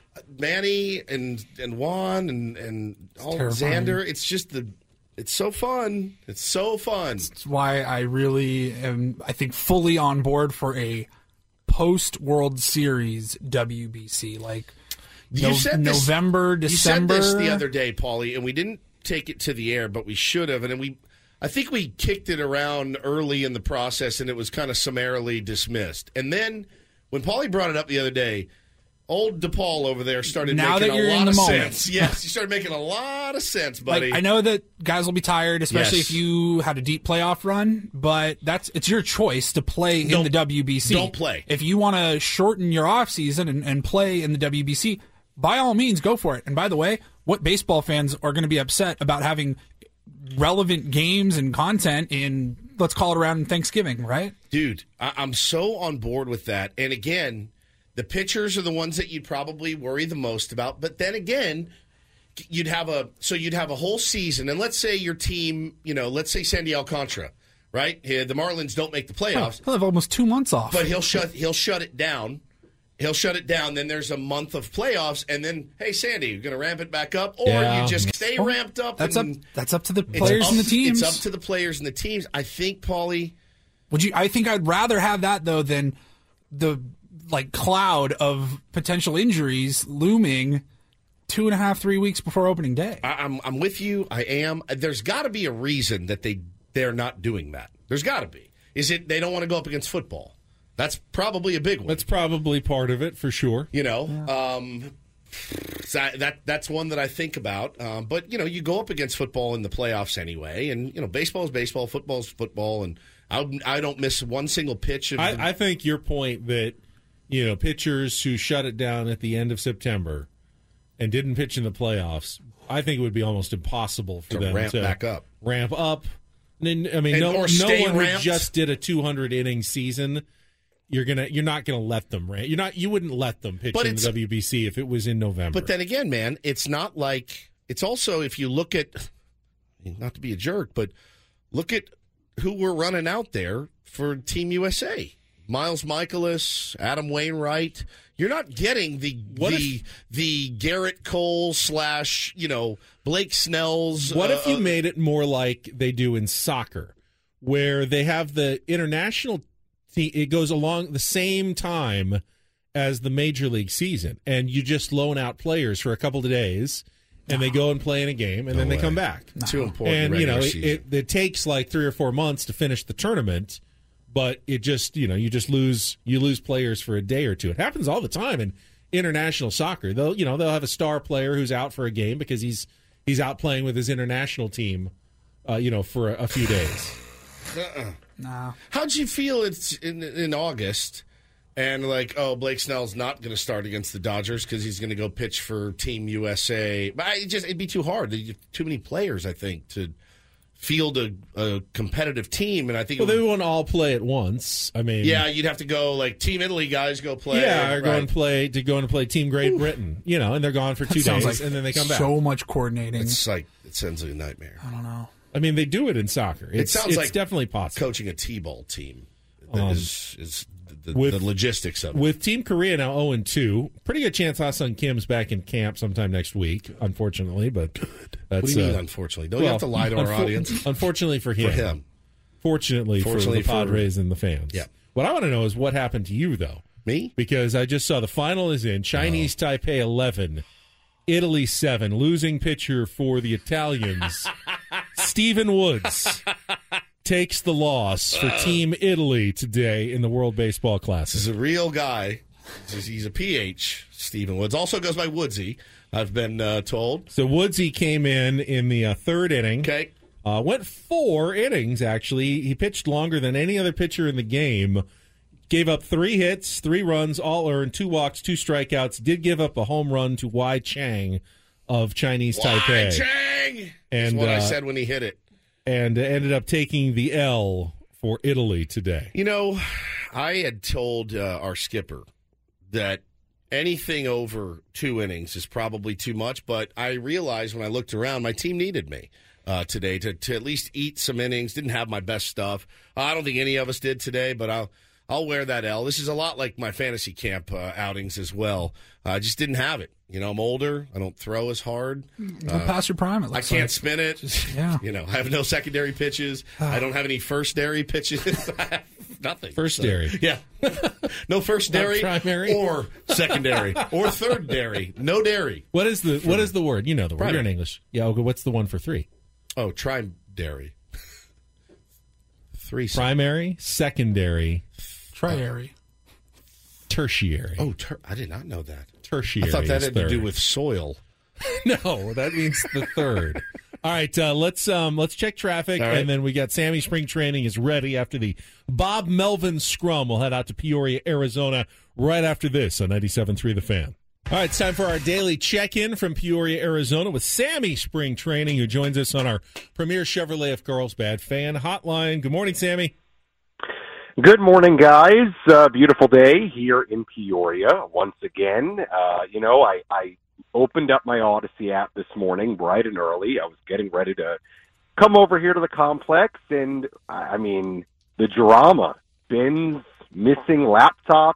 Manny and and Juan and and Alexander. It's just the. It's so fun. It's so fun. That's why I really am. I think fully on board for a post World Series W B C. Like you no, said this, November, December. You said this the other day, Paulie, and we didn't take it to the air, but we should have. And then we, I think we kicked it around early in the process, and it was kind of summarily dismissed. And then when Paulie brought it up the other day. Old DePaul over there started now making that you're a lot in the of moment. sense. Yes, he started making a lot of sense, buddy. Like, I know that guys will be tired, especially Yes. if you had a deep playoff run, but that's it's your choice to play Don't- in the W B C. don't play. If you want to shorten your offseason and, and play in the W B C, by all means, go for it. And by the way, what baseball fans are going to be upset about having relevant games and content in, let's call it around Thanksgiving, right? Dude, I- I'm so on board with that. And again, the pitchers are the ones that you'd probably worry the most about. But then again, you'd have a so you'd have a whole season. And let's say your team, you know, let's say Sandy Alcantara, right? Yeah, the Marlins don't make the playoffs. He'll have almost two months off. But he'll shut he'll shut it down. He'll shut it down. Then there's a month of playoffs, and then hey, Sandy, you're going to ramp it back up, or Yeah. you just stay Well, ramped up. That's and up. That's up to the it's players up- and the teams. It's up to the players and the teams. I think, Paulie. Would you? I think I'd rather have that though than the like cloud of potential injuries looming two and a half, three weeks before opening day. I, I'm I'm with you. I am. There's got to be a reason that they they're not doing that. There's got to be. Is it they don't want to go up against football? That's probably a big one. That's probably part of it for sure. You know, um, so I- that that's one that I think about. Um, but you know, you go up against football in the playoffs anyway, and you know, baseball is baseball, football is football, and I I don't miss one single pitch. Of the, I, I think your point that, you know, pitchers who shut it down at the end of September and didn't pitch in the playoffs, I think it would be almost impossible for To them ramp to back up. Ramp up. And then, I mean, And- no, or no stay one who ramped. just did a two hundred inning season. You're gonna, you're not gonna let them ramp. You're not. You wouldn't let them pitch But in the it's- W B C if it was in November. But then again, man, it's not like it's also if you look at not to be a jerk, but look at who we're running out there for Team U S A. Miles Michaelis, Adam Wainwright. You're not getting the What the the Garrett Cole slash you know Blake Snell's. What uh, if you uh, made it more like they do in soccer, where they have the international team, it goes along the same time as the major league season, and you just loan out players for a couple of days, and they go and play in a game, and No then they way. come back. Too important. And you know, regular it, season. it, it takes like three or four months to finish the tournament, but it just you know you just lose you lose players for a day or two. It happens all the time in international soccer. They'll you know they'll have a star player who's out for a game because he's he's out playing with his international team uh, you know, for a, a few days. Uh-uh. Nah. How'd you feel it's in in August and like, oh, Blake Snell's not going to start against the Dodgers because he's going to go pitch for Team U S A? But I just it'd be too hard. Too many players, I think, to field a, a competitive team, and I think well, it would, they won't all play at once. I mean, yeah, you'd have to go like Team Italy guys go play, yeah, or right. go and play to go and play Team Great Britain, you know, and they're gone for two days, like and then they come back. So much coordinating. It's like it sounds like a nightmare. I don't know. I mean, they do it in soccer. It's, it sounds it's like definitely possible. Coaching a T-ball team Um, is, is the, with, the logistics of it. With Team Korea now oh and two, pretty good chance Ha-Sung Kim's back in camp sometime next week, unfortunately. But Good. That's, what do you mean, uh, unfortunately? Don't well, you have to lie to our unfor- audience? Unfortunately for him. For him. Fortunately, Fortunately for the for- Padres and the fans. Yeah. What I want to know is what happened to you, though. Me? Because I just saw the final is in. Chinese oh. Taipei eleven, Italy seven. Losing pitcher for the Italians, Stephen Woods, takes the loss for Team Italy today in the World Baseball Classic. This is a real guy. He's a P H, Stephen Woods. Also goes by Woodsy, I've been uh, told. So Woodsy came in in the uh, third inning. Okay. Uh, went four innings, actually. He pitched longer than any other pitcher in the game. Gave up three hits, three runs, all earned, two walks, two strikeouts. Did give up a home run to Wei Chang of Chinese Wei Taipei. Chang! And That's what uh, I said when he hit it. And ended up taking the L for Italy today. You know, I had told uh, our skipper that anything over two innings is probably too much, but I realized when I looked around, my team needed me. Uh, today to, to at least eat some innings. Didn't have my best stuff. Uh, I don't think any of us did today, but I'll I'll wear that L. This is a lot like my fantasy camp uh, outings as well. I uh, just didn't have it. You know, I'm older. I don't throw as hard. Don't uh, pass your prime. It I looks can't like. spin it. Just, yeah. You know, I have no secondary pitches. I don't have any first dairy pitches. I have nothing. First so, dairy. Yeah. No first dairy primary or secondary or third dairy. No dairy. What is the what is the word? You know the word. Primary. You're in English. Yeah, okay, what's the one for three? Oh, try dairy. Three. Primary, secondary, Triary. tertiary. Oh, ter- I did not know that. Tertiary. I thought that is had third. to do with soil. No, that means the third. All right, uh, let's um, let's check traffic, All right. and then we got Sammy Spring Training is ready after the Bob Melvin Scrum. We'll head out to Peoria, Arizona, right after this on ninety-seven point three The Fan. All right, it's time for our daily check-in from Peoria, Arizona with Sammy Spring Training, who joins us on our premier Chevrolet of Carlsbad fan hotline. Good morning, Sammy. Good morning, guys. Uh, beautiful day here in Peoria once again. Uh, you know, I, I opened up my Odyssey app this morning bright and early. I was getting ready to come over here to the complex, and, I mean, the drama. Ben's missing laptop.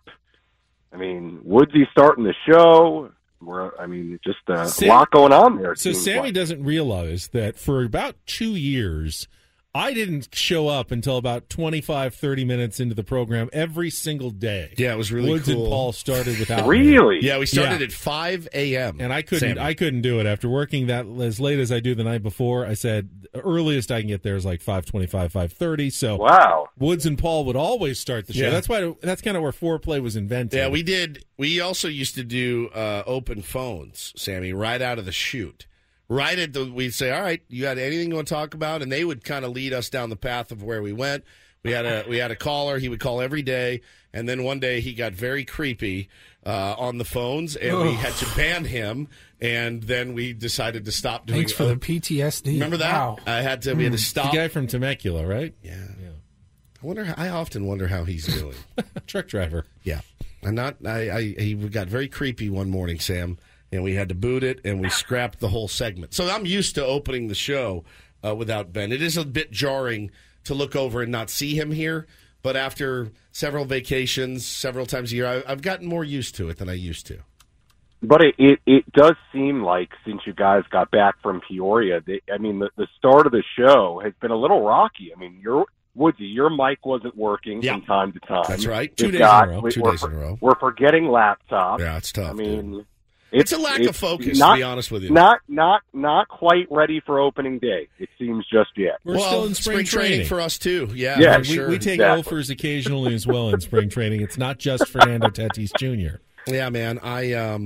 I mean, Woodsy starting the show. We're, I mean, just uh, Sam, a lot going on there. So Sammy like. doesn't realize that for about two years, I didn't show up until about twenty-five, thirty minutes into the program every single day. Yeah, it was really Woods cool. and Paul started without me. Really? Yeah, we started Yeah. at five a.m. And I couldn't Sammy. I couldn't do it. After working that as late as I do the night before, I said the earliest I can get there is like five twenty-five, five thirty. So Wow. Woods and Paul would always start the show. Yeah. That's why that's kind of where foreplay was invented. Yeah, we did. We also used to do uh, open phones, Sammy, right out of the chute. Right at the, we'd say, all right, you got anything you want to talk about? And they would kind of lead us down the path of where we went. We had a we had a caller. He would call every day. And then one day he got very creepy uh, on the phones, and we had to ban him. And then we decided to stop doing Thanks for uh, the P T S D. Remember that? Wow. I had to. We had to stop. The guy from Temecula, right? Yeah. yeah. I wonder. How, I often wonder how he's doing. Truck driver. Yeah. I'm not. I, I. He got very creepy one morning, Sam, and we had to boot it, and we scrapped the whole segment. So I'm used to opening the show uh, without Ben. It is a bit jarring to look over and not see him here, but after several vacations, several times a year, I, I've gotten more used to it than I used to. But it, it, it does seem like since you guys got back from Peoria, they, I mean, the, the start of the show has been a little rocky. I mean, your Woodsy, your mic wasn't working Yeah. from time to time. That's right. Two We've days got- in a row. we- Two we're, days in a row. We're forgetting laptop. Yeah, it's tough. I mean, dude. it's, It's a lack it's of focus, not, to be honest with you. Not, not, not quite ready for opening day. It seems just yet. We're well, still in spring, training. for us too. Yeah, Yeah, for we, sure. we take Exactly. offers occasionally as well in spring training. It's not just Fernando Tatis Junior Yeah, man. I um,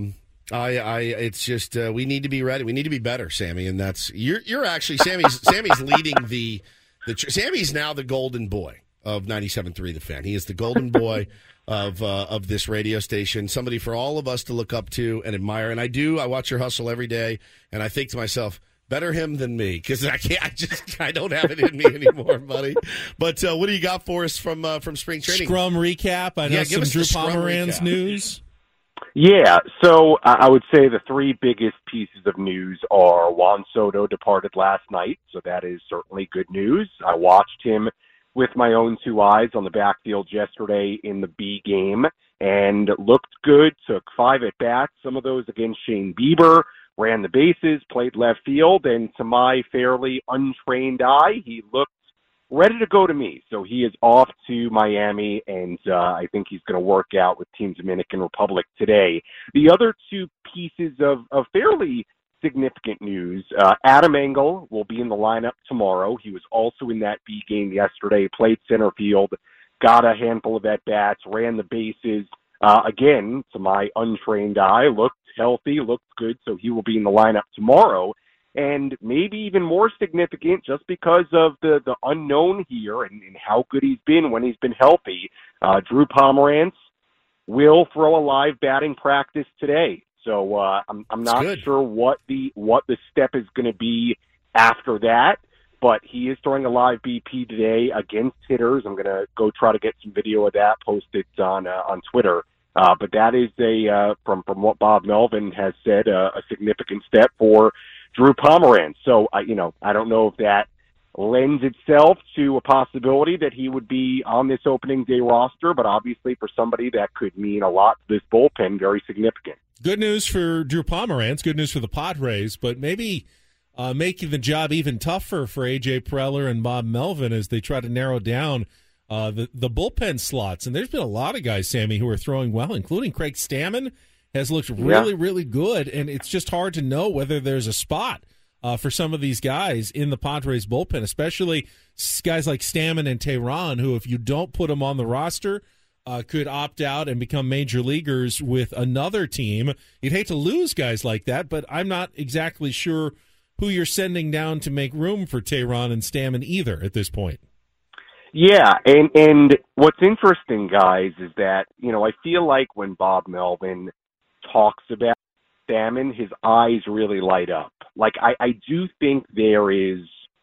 I, I, it's just uh, we need to be ready. We need to be better, Sammy, and that's you're. You're actually Sammy's. Sammy's leading the, the. Sammy's now the golden boy of ninety-seven point three The Fan. He is the golden boy of uh, of this radio station. Somebody for all of us to look up to and admire. And I do. I watch your hustle every day, and I think to myself, better him than me, because I can't. I just I don't have it in me anymore, buddy. But uh, what do you got for us from uh, from spring training? Scrum recap. I know yeah, some Drew Pomeranz news. Yeah, so uh, I would say the three biggest pieces of news are Juan Soto departed last night, so that is certainly good news. I watched him with my own two eyes on the backfield yesterday in the B game and looked good, took five at-bats, some of those against Shane Bieber, ran the bases, played left field, and to my fairly untrained eye, he looked ready to go to me. So he is off to Miami, and uh, I think he's going to work out with Team Dominican Republic today. The other two pieces of, of fairly significant news, uh, Adam Engel will be in the lineup tomorrow. He was also in that B game yesterday, played center field, got a handful of at-bats, ran the bases. Uh, again, to my untrained eye, looked healthy, looked good, so he will be in the lineup tomorrow. And maybe even more significant, just because of the, the unknown here and, and how good he's been when he's been healthy, uh, Drew Pomeranz will throw a live batting practice today. So uh, I'm I'm not sure what the what the step is going to be after that, but he is throwing a live B P today against hitters. I'm going to go try to get some video of that, post it on uh, on Twitter. Uh, but that is a uh, from from what Bob Melvin has said, uh, a significant step for Drew Pomeranz. So, I, you know, I don't know if that lends itself to a possibility that he would be on this opening day roster, but obviously for somebody that could mean a lot to this bullpen, very significant. Good news for Drew Pomeranz, good news for the Padres, but maybe uh, making the job even tougher for A J Preller and Bob Melvin as they try to narrow down uh, the, the bullpen slots. And there's been a lot of guys, Sammy, who are throwing well, including Craig Stammen. Has looked really, yeah. really good, and it's just hard to know whether there's a spot uh, for some of these guys in the Padres bullpen, especially guys like Stammen and Tehran, who, if you don't put them on the roster, uh, could opt out and become major leaguers with another team. You'd hate to lose guys like that, but I'm not exactly sure who you're sending down to make room for Tehran and Stammen either at this point. Yeah, and, and what's interesting, guys, is that, you know, I feel like when Bob Melvin talks about Stammen, his eyes really light up. Like, I, I do think there is,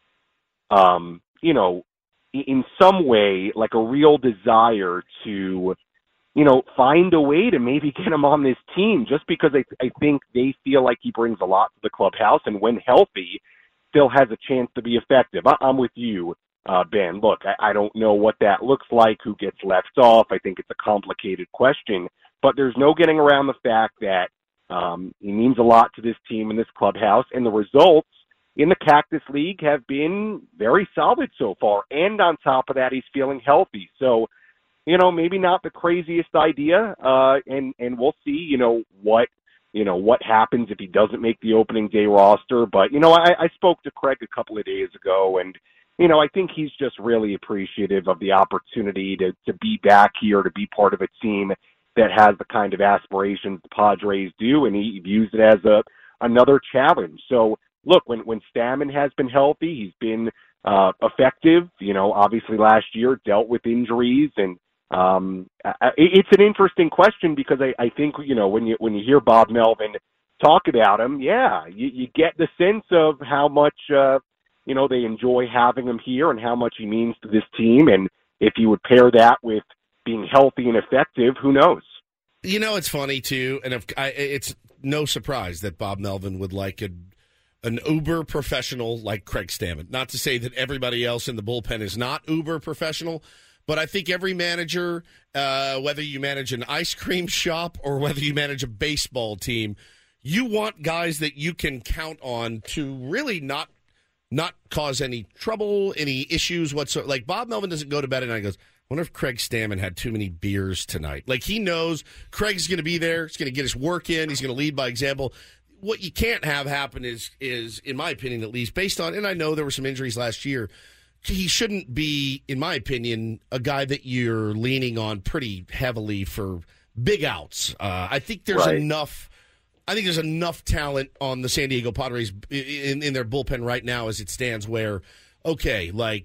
um, you know, in some way, like a real desire to, you know, find a way to maybe get him on this team, just because I, I think they feel like he brings a lot to the clubhouse, and when healthy, still has a chance to be effective. I, I'm with you, uh, Ben. Look, I, I don't know what that looks like, who gets left off. I think it's a complicated question. But there's no getting around the fact that um, he means a lot to this team and this clubhouse, and the results in the Cactus League have been very solid so far. And on top of that, he's feeling healthy. So, you know, maybe not the craziest idea, uh, and and we'll see, you know, what you know what happens if he doesn't make the opening day roster. But you know, I, I spoke to Craig a couple of days ago, and you know, I think he's just really appreciative of the opportunity to to be back here, to be part of a team that has the kind of aspirations the Padres do, and he views it as a another challenge. So, look, when when Stammen has been healthy, he's been uh, effective. You know, obviously last year dealt with injuries, and um, I, it's an interesting question because I, I think you know when you when you hear Bob Melvin talk about him, yeah, you, you get the sense of how much uh, you know they enjoy having him here and how much he means to this team, and if you would pair that with being healthy and effective, who knows? You know, it's funny, too, and if I, it's no surprise that Bob Melvin would like a, an uber professional like Craig Stammen. Not to say that everybody else in the bullpen is not uber professional, but I think every manager, uh, whether you manage an ice cream shop or whether you manage a baseball team, you want guys that you can count on to really not not cause any trouble, any issues whatsoever. Like, Bob Melvin doesn't go to bed at night and goes, I wonder if Craig Stammen had too many beers tonight. Like, he knows Craig's going to be there. He's going to get his work in. He's going to lead by example. What you can't have happen is, is, in my opinion at least, based on, and I know there were some injuries last year, he shouldn't be, in my opinion, a guy that you're leaning on pretty heavily for big outs. Uh, I think there's right. enough I think there's enough talent on the San Diego Padres in, in their bullpen right now as it stands where, okay, like,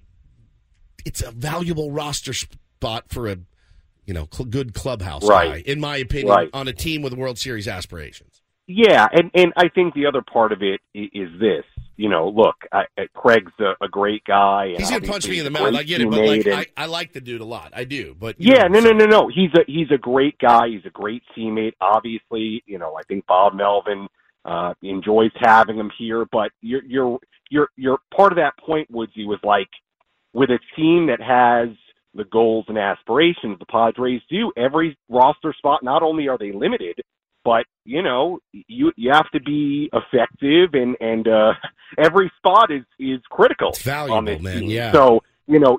it's a valuable roster spot for a, you know, cl- good clubhouse right. guy, in my opinion, right. on a team with World Series aspirations. Yeah, and, and I think the other part of it is this. You know, look, I, I, Craig's a, a great guy. And he's going to punch me in the mouth. I get it, but like, and, I, I like the dude a lot. I do. But yeah, know, no, no, no, no. He's a he's a great guy. He's a great teammate. Obviously, you know, I think Bob Melvin uh, enjoys having him here. But you're you're you're you're part of that point, Woodsy, was like with a team that has the goals and aspirations the Padres do. Every roster spot, not only are they limited, but, you know, you you have to be effective, and, and uh, every spot is, is critical. It's valuable, on this man, team. yeah. So, you know,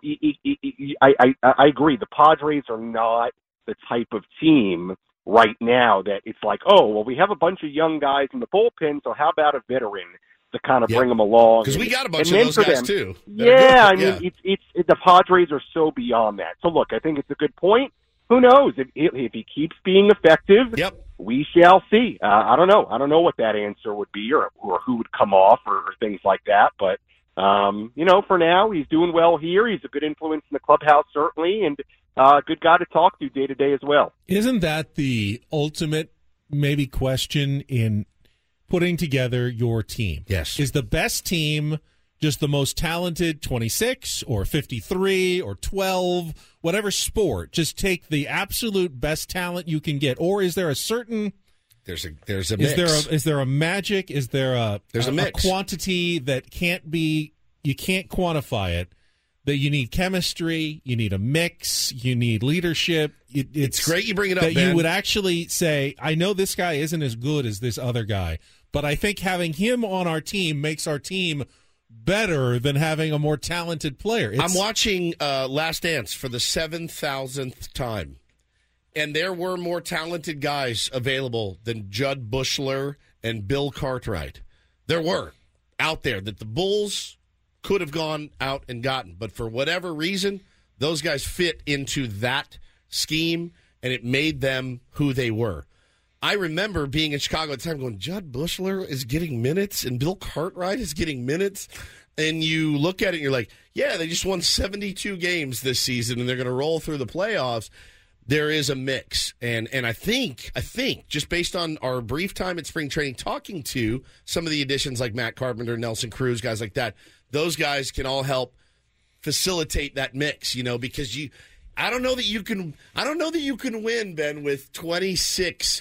I, I, I agree. The Padres are not the type of team right now that it's like, oh, well, we have a bunch of young guys in the bullpen, so how about a veteran to kind of yep. bring them along? Because we got a bunch and of those guys, them, too. Yeah, I yeah. mean, it's, it's, it, the Padres are so beyond that. So, look, I think it's a good point. Who knows? If, if he keeps being effective, yep. we shall see. Uh, I don't know. I don't know what that answer would be, or, or who would come off, or, or things like that. But, um, you know, for now, he's doing well here. He's a good influence in the clubhouse, certainly, and a uh, good guy to talk to day to day as well. Isn't that the ultimate, maybe, question in putting together your team? Yes. Is the best team just the most talented twenty-six or fifty-three or twelve, whatever sport? Just take the absolute best talent you can get, or is there a certain there's a there's a is mix. there a, is there a magic? Is there a there's a, a, mix. a quantity that can't be you can't quantify it? That you need chemistry, you need a mix, you need leadership. It, it's, it's great you bring it up, that Ben. You would actually say, I know this guy isn't as good as this other guy, but I think having him on our team makes our team better than having a more talented player. It's, I'm watching uh, Last Dance for the seven thousandth time, and there were more talented guys available than Judd Bushler and Bill Cartwright. There were out there that the Bulls could have gone out and gotten, but for whatever reason, those guys fit into that scheme, and it made them who they were. I remember being in Chicago at the time going, Judd Bushler is getting minutes and Bill Cartwright is getting minutes. And you look at it and you're like, yeah, they just won seventy-two games this season and they're going to roll through the playoffs. There is a mix. And and I think, I think, just based on our brief time at spring training, talking to some of the additions like Matt Carpenter, Nelson Cruz, guys like that, those guys can all help facilitate that mix, you know, because you, I don't know that you can, I don't know that you can win, Ben, with twenty-six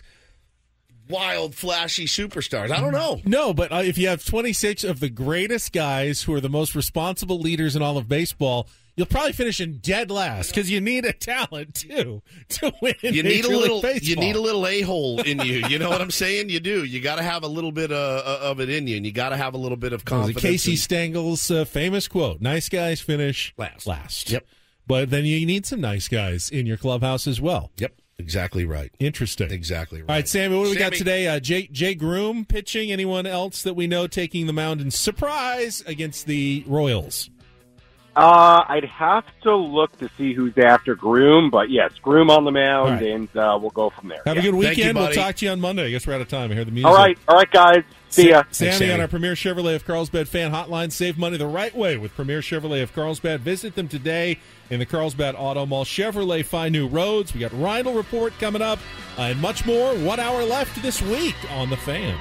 wild, flashy superstars. I don't know. No, but uh, if you have twenty-six of the greatest guys who are the most responsible leaders in all of baseball, you'll probably finish in dead last because you need a talent too to win. You need a little. Baseball. You need a little a-hole in you. You know what I'm saying? You do. You got to have a little bit uh, of it in you, and you got to have a little bit of confidence. Casey and... Stengel's uh, famous quote: "Nice guys finish last." Last. Yep. But then you need some nice guys in your clubhouse as well. Yep. Exactly right. Interesting. Exactly right. All right, Sammy, what do we Sammy. got today? Uh, Jay, Jay Groom pitching. Anyone else that we know taking the mound in surprise against the Royals? Uh, I'd have to look to see who's after Groom, but yes, Groom on the mound, right. and uh, we'll go from there. Have yeah. a good weekend. You, we'll talk to you on Monday. I guess we're out of time. I hear the music. All right. All right, guys. See ya. Sammy, Thanks, Sammy on our Premier Chevrolet of Carlsbad fan hotline. Save money the right way with Premier Chevrolet of Carlsbad. Visit them today in the Carlsbad Auto Mall. Chevrolet, find new roads. We got Reinl Report coming up uh, and much more. One hour left this week on The Fan.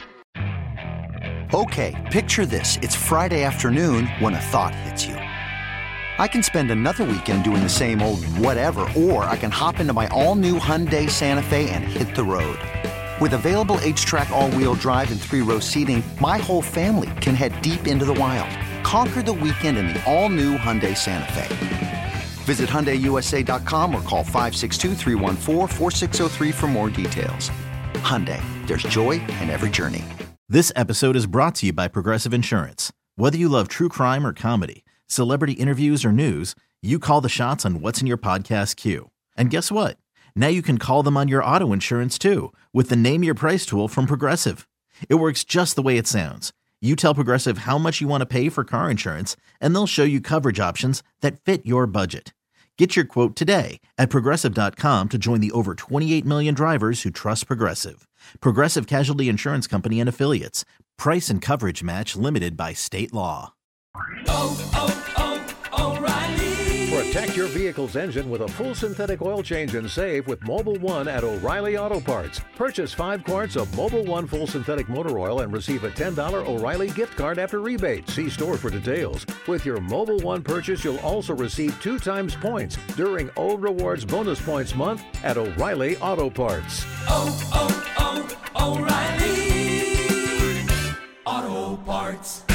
Okay, picture this. It's Friday afternoon when a thought hits you. I can spend another weekend doing the same old whatever, or I can hop into my all-new Hyundai Santa Fe and hit the road. With available H-Track all-wheel drive and three-row seating, my whole family can head deep into the wild. Conquer the weekend in the all-new Hyundai Santa Fe. Visit Hyundai U S A dot com or call five six two, three one four, four six zero three for more details. Hyundai, there's joy in every journey. This episode is brought to you by Progressive Insurance. Whether you love true crime or comedy, celebrity interviews or news, you call the shots on what's in your podcast queue. And guess what? Now you can call them on your auto insurance too with the Name Your Price tool from Progressive. It works just the way it sounds. You tell Progressive how much you want to pay for car insurance, and they'll show you coverage options that fit your budget. Get your quote today at Progressive dot com to join the over twenty-eight million drivers who trust Progressive. Progressive Casualty Insurance Company and Affiliates. Price and coverage match limited by state law. Oh, oh, oh, O'Reilly. Protect your vehicle's engine with a full synthetic oil change and save with Mobil one at O'Reilly Auto Parts. Purchase five quarts of Mobil one full synthetic motor oil and receive a ten dollars O'Reilly gift card after rebate. See store for details. With your Mobil one purchase, you'll also receive two times points during O Rewards Bonus Points Month at O'Reilly Auto Parts. Oh, oh, oh, O'Reilly Auto Parts.